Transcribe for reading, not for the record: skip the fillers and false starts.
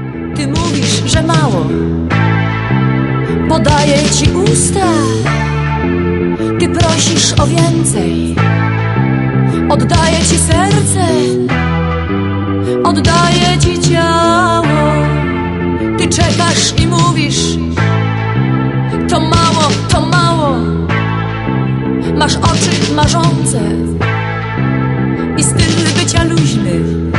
Ty mówisz, że mało, bo daję ci usta. Ty prosisz o więcej, oddaję ci serce, oddaję ci ciało. Ty czekasz i mówisz, to mało, to mało. Masz oczy marzące i styl bycia luźny.